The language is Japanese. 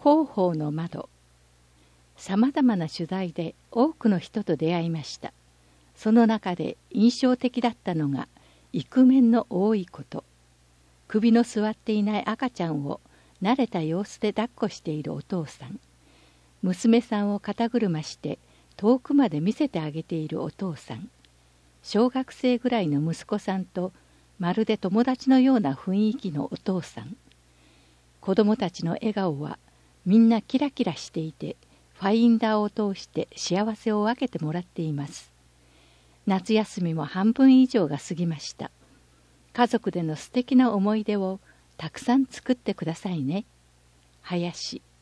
広報の窓。さまざまな取材で多くの人と出会いました。その中で印象的だったのがイクメンの多いこと。首の座っていない赤ちゃんを慣れた様子で抱っこしているお父さん。娘さんを肩車して遠くまで見せてあげているお父さん。小学生ぐらいの息子さんとまるで友達のような雰囲気のお父さん。子供たちの笑顔はみんなキラキラしていて、ファインダーを通して幸せを分けてもらっています。夏休みも半分以上が過ぎました。家族での素敵な思い出をたくさん作ってくださいね。林。